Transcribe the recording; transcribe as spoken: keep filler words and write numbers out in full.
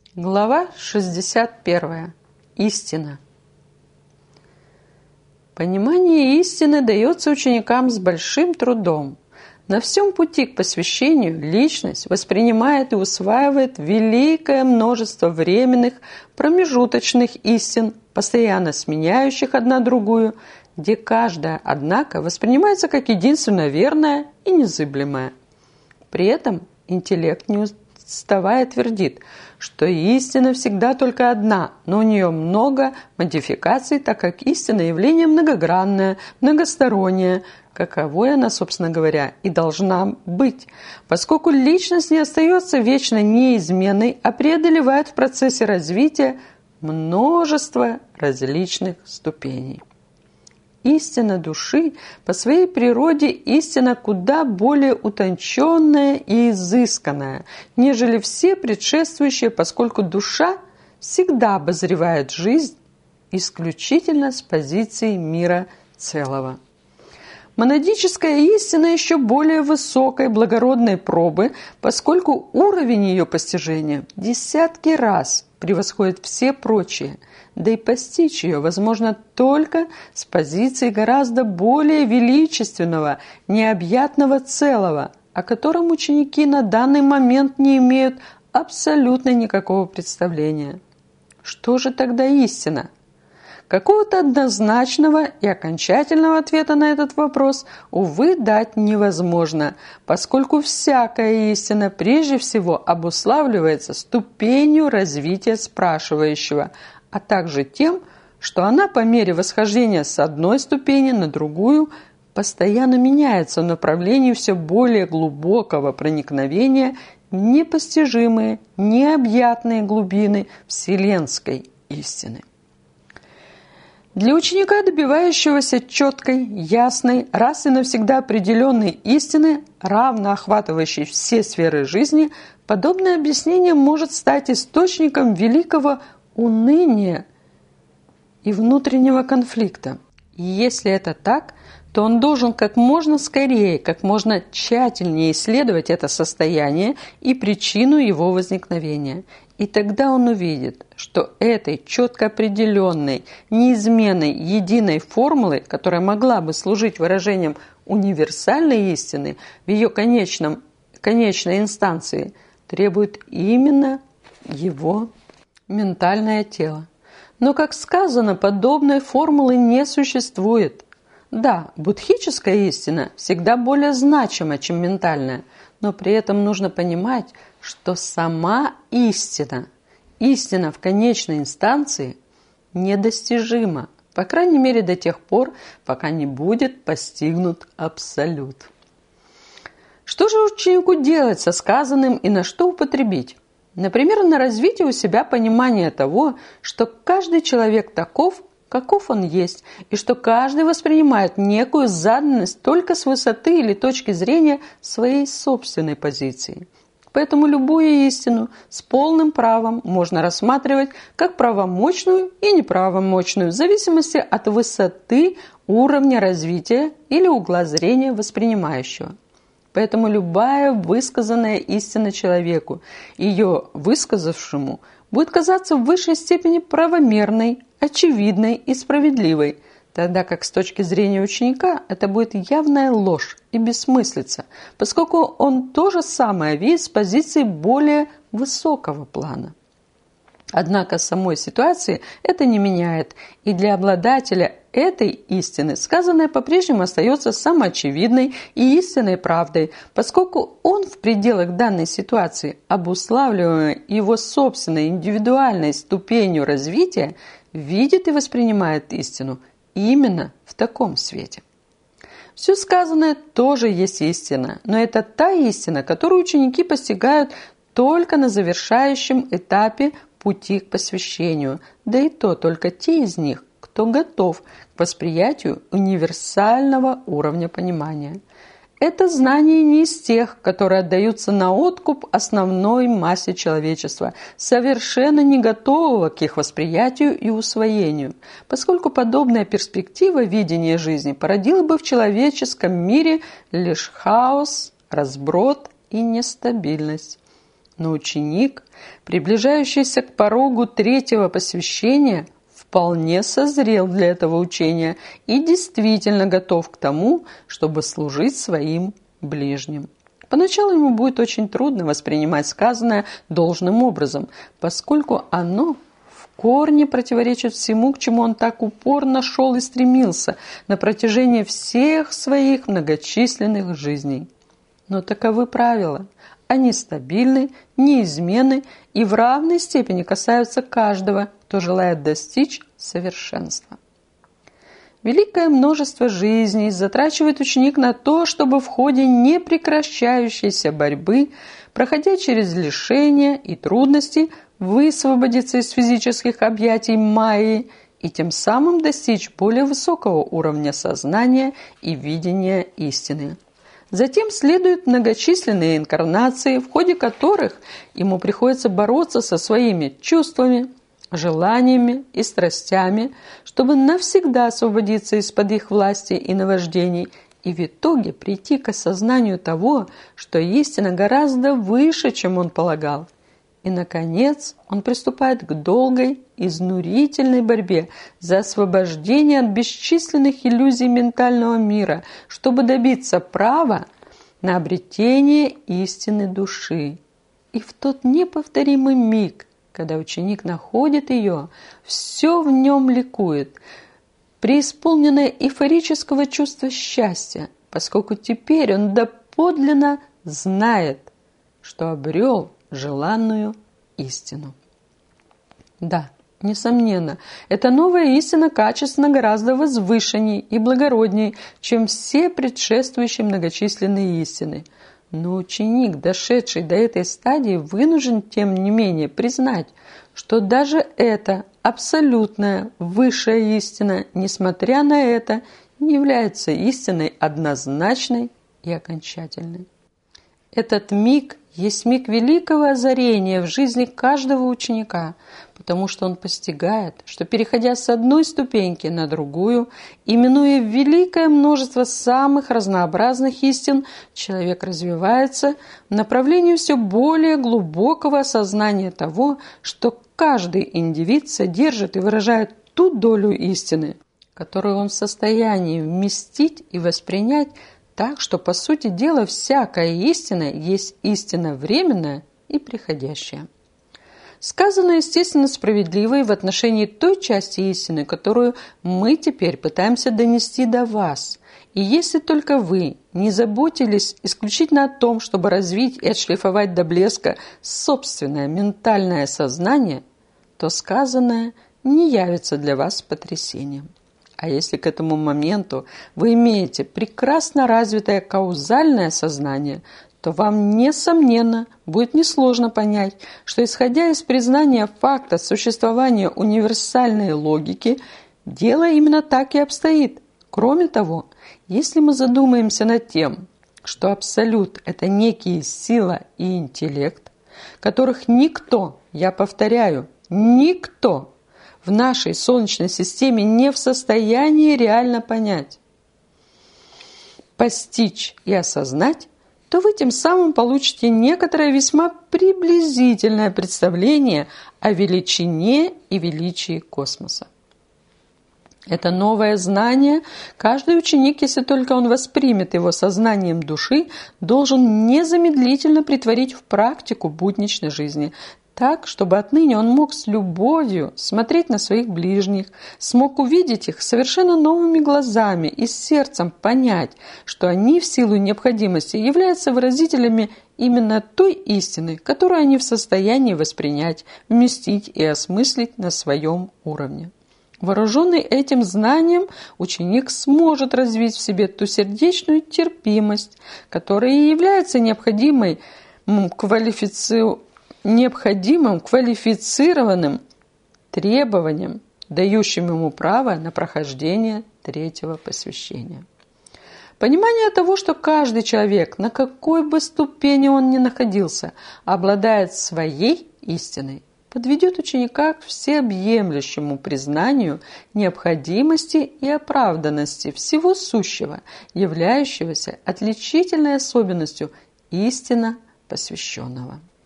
Глава шестьдесят первая. Истина. Понимание истины дается ученикам с большим трудом. На всем пути к посвящению личность воспринимает и усваивает великое множество временных, промежуточных истин, постоянно сменяющих одна другую, где каждая, однако, воспринимается как единственно верная и незыблемая. При этом интеллект не уставая твердит, что истина всегда только одна, но у нее много модификаций, так как истина явление многогранное, многостороннее, каковой она, собственно говоря, и должна быть, поскольку личность не остается вечно неизменной, а преодолевает в процессе развития множество различных ступеней. Истина души по своей природе истина куда более утонченная и изысканная, нежели все предшествующие, поскольку душа всегда обозревает жизнь исключительно с позиции мира целого. Монадическая истина еще более высокой благородной пробы, поскольку уровень ее постижения в десятки раз превосходит все прочие, да и постичь ее возможно только с позиции гораздо более величественного, необъятного целого, о котором ученики на данный момент не имеют абсолютно никакого представления. Что же тогда истина? Какого-то однозначного и окончательного ответа на этот вопрос, увы, дать невозможно, поскольку всякая истина прежде всего обуславливается ступенью развития спрашивающего, а также тем, что она по мере восхождения с одной ступени на другую постоянно меняется в направлении все более глубокого проникновения в непостижимые, необъятные глубины вселенской истины. Для ученика, добивающегося четкой, ясной, раз и навсегда определенной истины, равно охватывающей все сферы жизни, подобное объяснение может стать источником великого уныния и внутреннего конфликта. И если это так, то он должен как можно скорее, как можно тщательнее исследовать это состояние и причину его возникновения. И тогда он увидит, что этой четко определенной, неизменной, единой формулы, которая могла бы служить выражением универсальной истины в ее конечном, конечной инстанции, требует именно его ментальное тело. Но, как сказано, подобной формулы не существует. Да, буддхическая истина всегда более значима, чем ментальная, но при этом нужно понимать, что сама истина, истина в конечной инстанции, недостижима, по крайней мере до тех пор, пока не будет постигнут абсолют. Что же ученику делать со сказанным и на что употребить? Например, на развитие у себя понимания того, что каждый человек таков, каков он есть, и что каждый воспринимает некую заданность только с высоты или точки зрения своей собственной позиции. Поэтому любую истину с полным правом можно рассматривать как правомочную и неправомочную в зависимости от высоты уровня развития или угла зрения воспринимающего. Поэтому любая высказанная истина человеку, ее высказавшему, будет казаться в высшей степени правомерной, очевидной и справедливой, тогда как с точки зрения ученика это будет явная ложь и бессмыслица, поскольку он то же самое видит с позиции более высокого плана. Однако самой ситуации это не меняет, и для обладателя этой истины сказанное по-прежнему остается самоочевидной и истинной правдой, поскольку он в пределах данной ситуации, обуславливаемой его собственной индивидуальной ступенью развития, видит и воспринимает истину именно в таком свете. Все сказанное тоже есть истина, но это та истина, которую ученики постигают только на завершающем этапе пути к посвящению, да и то только те из них, кто готов к восприятию универсального уровня понимания. Это знание не из тех, которые отдаются на откуп основной массе человечества, совершенно не готового к их восприятию и усвоению, поскольку подобная перспектива видения жизни породила бы в человеческом мире лишь хаос, разброд и нестабильность. Но ученик, приближающийся к порогу третьего посвящения, вполне созрел для этого учения и действительно готов к тому, чтобы служить своим ближним. Поначалу ему будет очень трудно воспринимать сказанное должным образом, поскольку оно в корне противоречит всему, к чему он так упорно шел и стремился на протяжении всех своих многочисленных жизней. Но таковы правила. Они стабильны, неизменны и в равной степени касаются каждого, кто желает достичь совершенства. Великое множество жизней затрачивает ученик на то, чтобы в ходе непрекращающейся борьбы, проходя через лишения и трудности, высвободиться из физических объятий Майи и тем самым достичь более высокого уровня сознания и видения истины. Затем следуют многочисленные инкарнации, в ходе которых ему приходится бороться со своими чувствами, желаниями и страстями, чтобы навсегда освободиться из-под их власти и наваждений, и в итоге прийти к осознанию того, что истина гораздо выше, чем он полагал. И, наконец, он приступает к долгой, изнурительной борьбе за освобождение от бесчисленных иллюзий ментального мира, чтобы добиться права на обретение истины души. И в тот неповторимый миг, когда ученик находит ее, все в нем ликует, преисполненное эйфорического чувства счастья, поскольку теперь он доподлинно знает, что обрел желанную истину. Да, несомненно, эта новая истина качественно гораздо возвышенней и благородней, чем все предшествующие многочисленные истины. Но ученик, дошедший до этой стадии, вынужден, тем не менее, признать, что даже эта абсолютная высшая истина, несмотря на это, не является истиной однозначной и окончательной. Этот миг есть миг великого озарения в жизни каждого ученика, потому что он постигает, что, переходя с одной ступеньки на другую, именуя великое множество самых разнообразных истин, человек развивается в направлении все более глубокого осознания того, что каждый индивид содержит и выражает ту долю истины, которую он в состоянии вместить и воспринять, так что, по сути дела, всякая истина есть истина временная и приходящая. Сказано, естественно, справедливо и в отношении той части истины, которую мы теперь пытаемся донести до вас. И если только вы не заботились исключительно о том, чтобы развить и отшлифовать до блеска собственное ментальное сознание, то сказанное не явится для вас потрясением. А если к этому моменту вы имеете прекрасно развитое каузальное сознание, то вам, несомненно, будет несложно понять, что, исходя из признания факта существования универсальной логики, дело именно так и обстоит. Кроме того, если мы задумаемся над тем, что абсолют – это некие сила и интеллект, которых никто, я повторяю, никто в нашей Солнечной системе не в состоянии реально понять, постичь и осознать, то вы тем самым получите некоторое весьма приблизительное представление о величине и величии космоса. Это новое знание каждый ученик, если только он воспримет его сознанием души, должен незамедлительно претворить в практику будничной жизни, так, чтобы отныне он мог с любовью смотреть на своих ближних, смог увидеть их совершенно новыми глазами и с сердцем понять, что они в силу необходимости являются выразителями именно той истины, которую они в состоянии воспринять, вместить и осмыслить на своем уровне. Вооруженный этим знанием, ученик сможет развить в себе ту сердечную терпимость, которая и является необходимой квалификацией, необходимым квалифицированным требованием, дающим ему право на прохождение третьего посвящения. Понимание того, что каждый человек, на какой бы ступени он ни находился, обладает своей истиной, подведет ученика к всеобъемлющему признанию необходимости и оправданности всего сущего, являющегося отличительной особенностью истинно посвященного.